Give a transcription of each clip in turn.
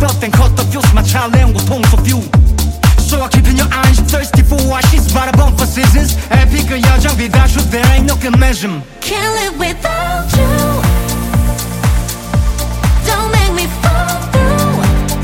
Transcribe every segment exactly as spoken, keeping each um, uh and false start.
but then cut the fuse 마찰 내온 고통소 view. So I keep in your eyes, thirsty for what she's about to bump for scissors. Epic 여정 without you, there ain't no good measure. Can't live without you. Don't make me fall through.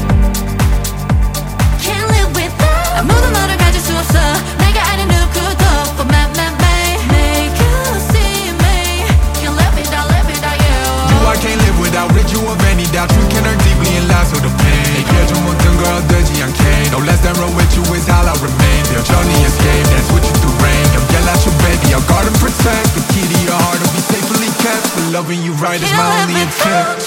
Can't live without. 아무도 너를 가질 수 없어. 내가 아닌 누구도 for me, me, me. Make you see me. Can't live without, live without you. You I can't live without rid you of any doubt. You can hurt deeply and last with the pain. 해결 좀 못한 걸 되지 않게. No less than roll with you is how I remain. Your journey escape, dance with you through rain. Come yell at you baby, I'll guard and protect. The key to your heart will be safely kept. But loving you right is my only intent.